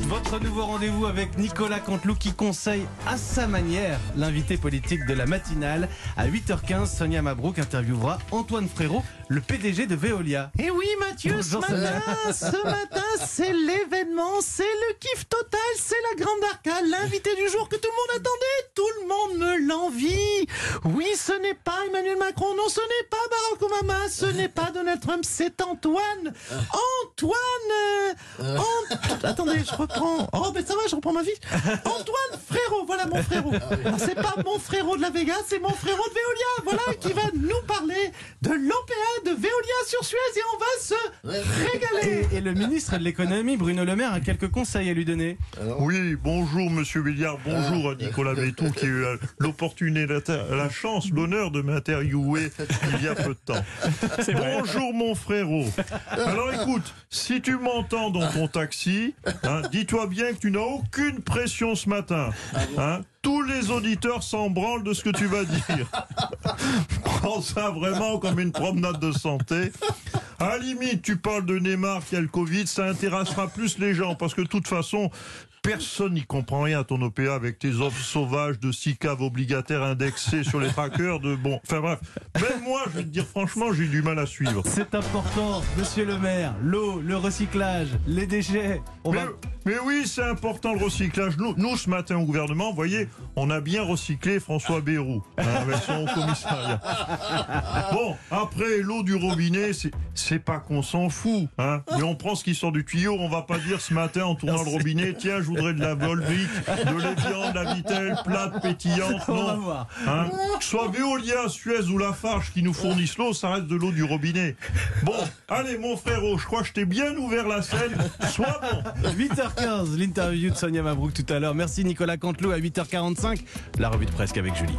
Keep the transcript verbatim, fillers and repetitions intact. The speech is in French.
Votre nouveau rendez-vous avec Nicolas Canteloup qui conseille à sa manière l'invité politique de la matinale. À huit heures quinze, Sonia Mabrouk interviewera Antoine Frérot, le P D G de Veolia. Et oui Mathieu, Bonjour, ce matin, ce matin c'est l'événement, c'est le kiff total, c'est la grande arcade, l'invité du jour que tout le monde attendait, tout le monde me l'envie. Oui, ce n'est pas Emmanuel Macron, non, ce n'est pas Barack Obama, ce n'est pas Donald Trump, c'est Antoine. Antoine euh, Ant... Attendez, je reprends. Oh, ben ça va, je reprends ma vie. Antoine Frérot, voilà mon frérot. Alors, c'est pas mon frérot de la Vega, c'est mon frérot de Veolia, voilà, qui va nous parler de l'O P A de Veolia sur Suez et on va se régaler. Et, et le ministre de l'économie, Bruno Le Maire, a quelques conseils à lui donner. Oui, bonjour Monsieur Béliard, bonjour à Nicolas Bétou qui a eu l'opportunité, la chance, l'honneur de m'interviewer il y a peu de temps. Bonjour mon frérot. Alors écoute, si tu m'entends dans ton taxi, hein, dis-toi bien que tu n'as aucune pression ce matin. Hein. Tous les auditeurs s'en branlent de ce que tu vas dire. Prends ça vraiment comme une promenade de santé. À la limite, tu parles de Neymar qui a le Covid, ça intéressera plus les gens parce que de toute façon, personne n'y comprend rien à ton O P A avec tes offres sauvages de six caves obligataires indexées sur les trackers de bon. Enfin bref, même moi, je vais te dire franchement, j'ai du mal à suivre. C'est important, monsieur le maire. L'eau, le recyclage, les déchets. On Mais, va... mais oui, c'est important le recyclage. Nous, nous, ce matin au gouvernement, vous voyez, on a bien recyclé François Bayrou hein, avec son commissariat. Bon, après, l'eau du robinet, c'est, c'est pas qu'on s'en fout, hein, mais on prend ce qui sort du tuyau. On va pas dire ce matin en tournant le robinet, tiens, je voudrais de la Volvic, de l'évian, de la Vitelle, plate, pétillante. On va Non, voir. hein, que ce soit Veolia, Suez ou Lafarge qui nous fournissent l'eau, ça reste de l'eau du robinet. Bon, allez mon frérot, je crois que je t'ai bien ouvert la scène. Sois bon. huit heures quinze, l'interview de Sonia Mabrouk tout à l'heure. Merci Nicolas Canteloup. À huit heures quarante-cinq, la revue de presse avec Julie.